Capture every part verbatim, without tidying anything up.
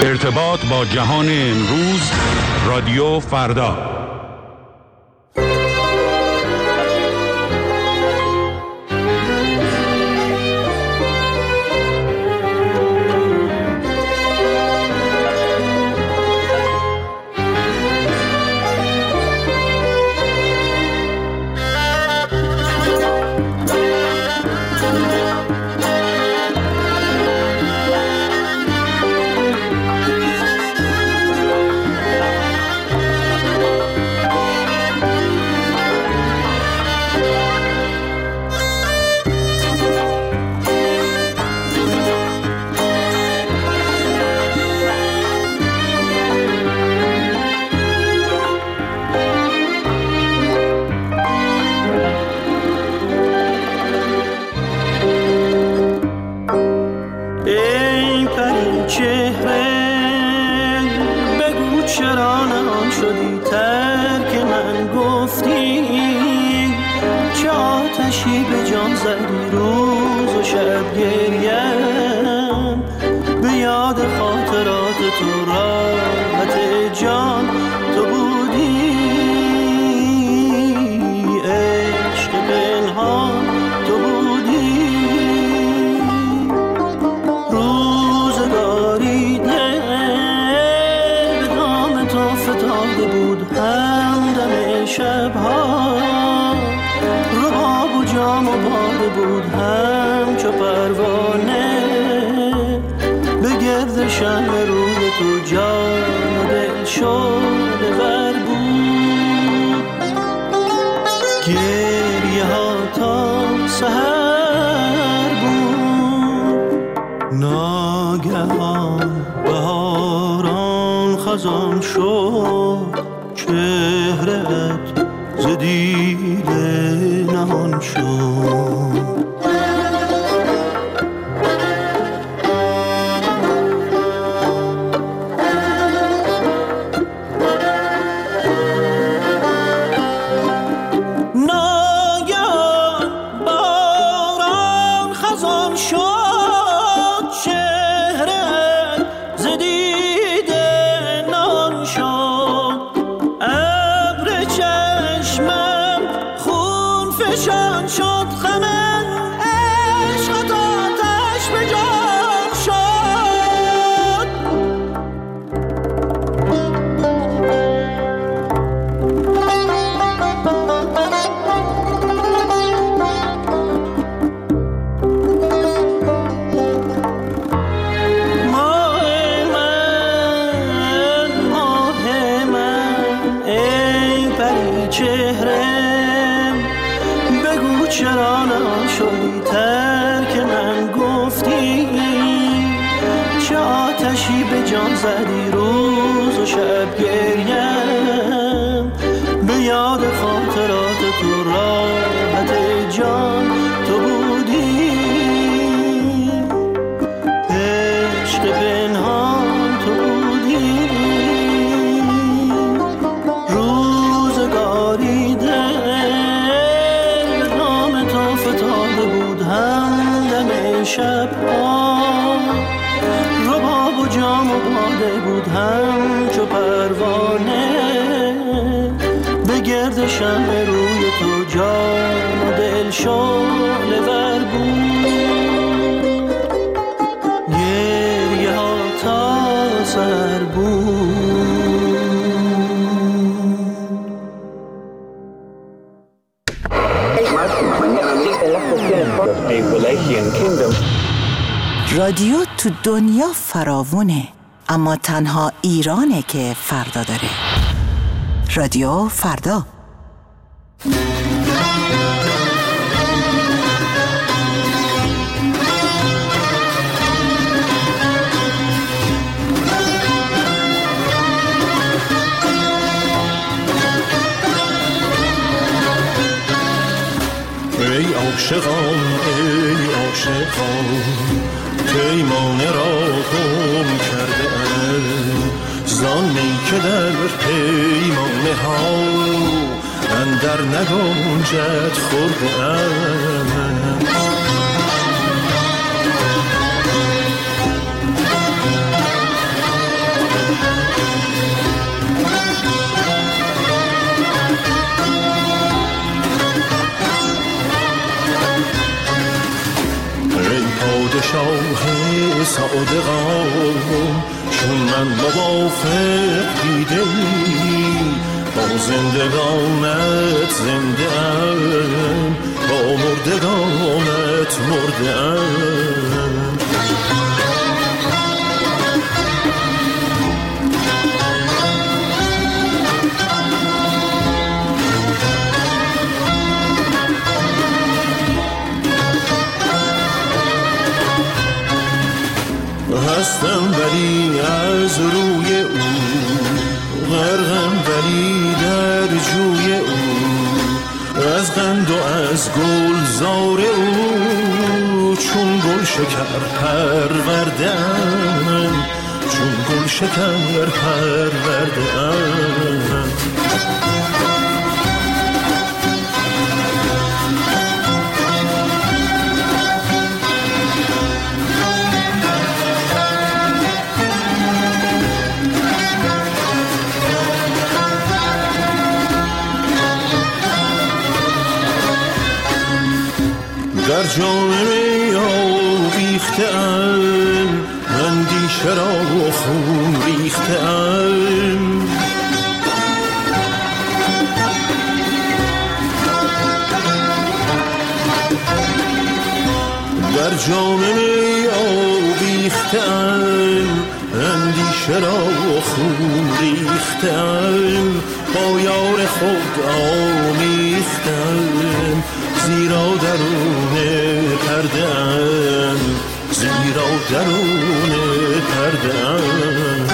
ارتباط با جهان امروز، رادیو فردا. رادیو تو دنیا فراوونه، اما تنها ایرانه که فردا داره. رادیو فردا. ای عاشقان ای عاشقان پیمانه را گم کرده ام، زانی که در پیمانه ها اندر نگنجد خورده ام. صادقان، چون من موافق دیده‌ای، با زندگانت زنده ام، با مردگانت مرده ام. هستم ولی از روی او، غرقم ولی در جوی او، از قند و از گلزار او، چون گل شکر پرورده‌ام، چون گل شکر پرورده‌ام. در جام می آویخته‌ام، اندیشه را خون ریخته‌ام. در جام می آویخته‌ام، اندیشه را خون ریخته‌ام. با یار خود آمیخته‌ام، زیرا درون پرده‌ام، زیرا درون پرده‌ام.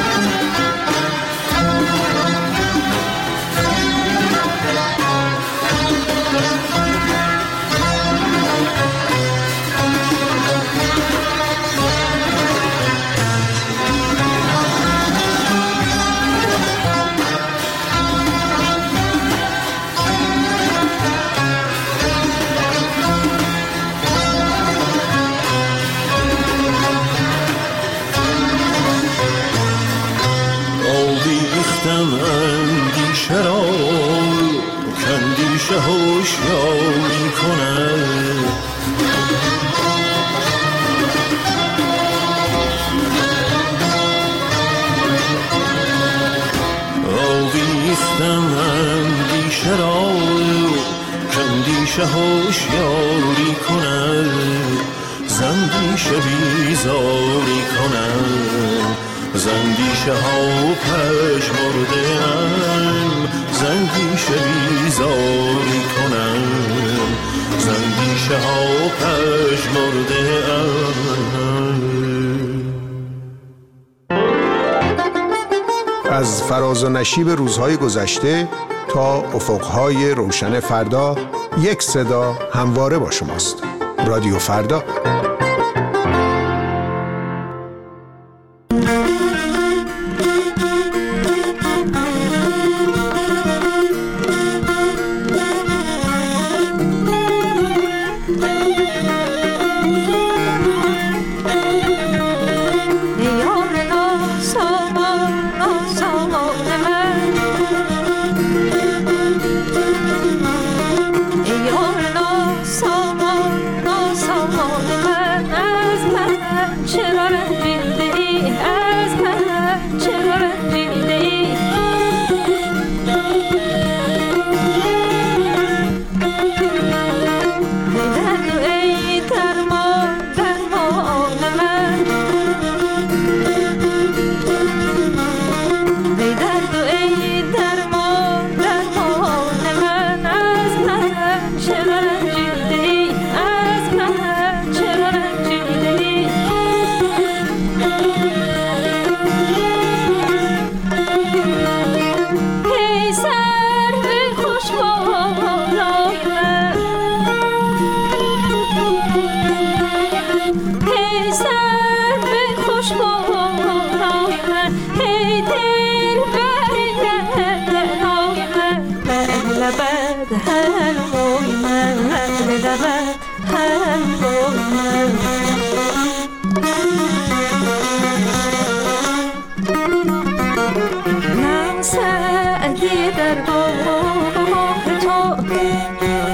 اندیشه را کاندیشه هوشیاری کند، آویختم اندیشه را کاندیشه هوشیاری کند، زندیشه بیزاری کند، زندیشه ها پژمرده ام، زندیشه بیزاری کنم، زندیشه ها پژمرده ام. از فراز و نشیب روزهای گذشته تا افقهای روشن فردا، یک صدا همواره با شماست. رادیو فردا.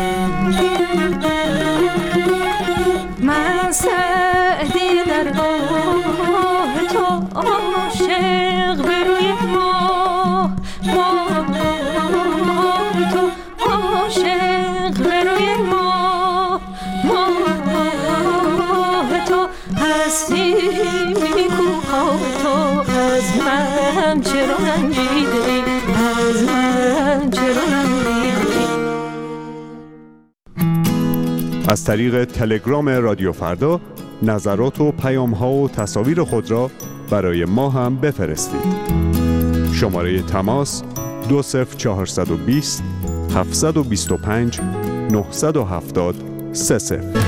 من سعدی در عاشق به روی ماه، ماه تو عاشق به روی ماه، ماه تو هستی نیکوهای تو از من چرا رنجیدی، از من چرا رنجیدی. از طریق تلگرام رادیو فردا نظرات و پیام‌ها و تصاویر خود را برای ما هم بفرستید. شماره تماس دو صفر چهارصد و بیست هفتصد و بیست و پنج نهصد و هفتاد سه صفر.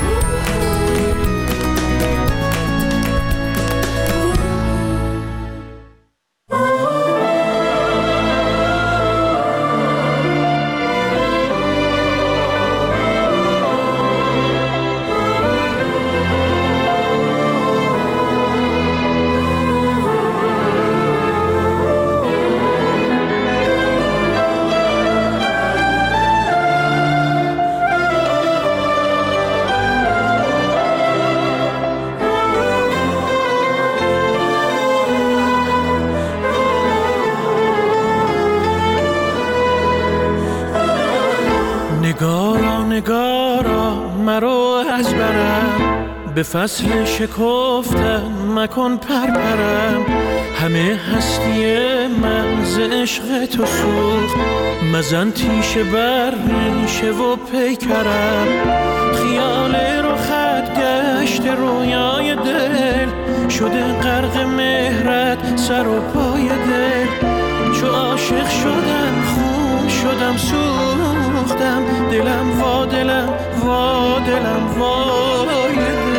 نگارا نگارا مرو از برم، به فصل شکفتن مکن پرپرم. همه هستی من ز عشق تو سوخت، مزن تیشه بر ریشه و پیکرم. خیال رخت گشت رویای دل، شده غرق مهرت سر و پای دل. چو عاشق شدم خون شدم سوختم، دلم وا دلم وا دلم وای دل.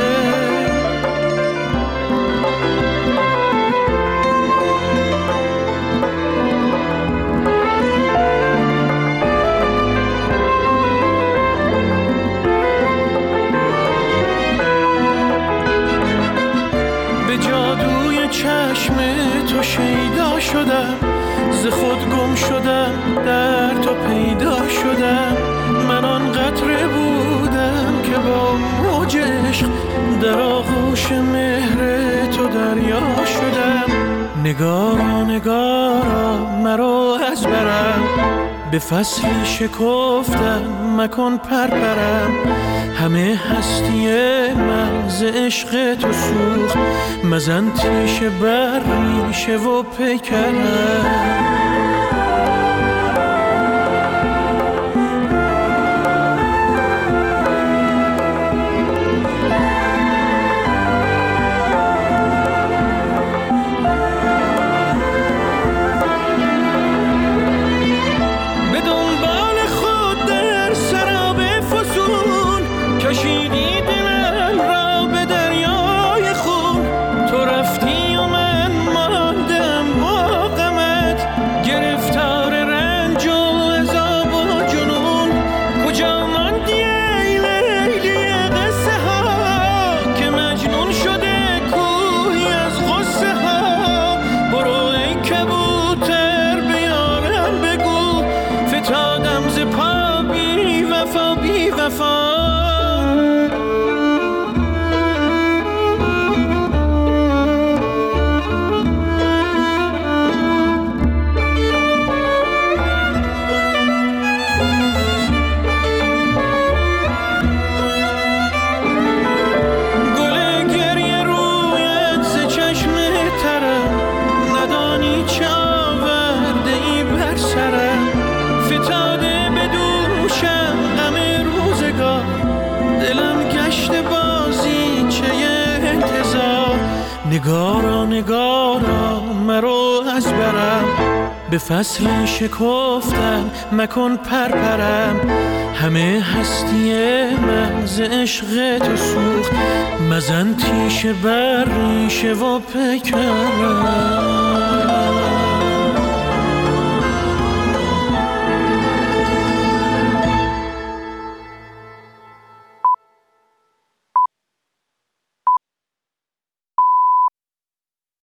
به جادوی چشم تو شیدا شدم، ز خود گم شدم در تو پیدا شدم. من آن قطره بودم که با موج عشق در آغوش مهر تو دریا شدم. نگارا نگارا مرو از برم، به فصل شکفتن مکن پرپرم. همه هستی من ز عشق تو سوخت، مزن تیشه بر ریشه و پیکرم. نگارا نگارا مرو از برم، به فصل شکفتن مکن پرپرم. همه هستی من ز عشق تو سوخت، مزن تیشه بر ریشه و پیکرم.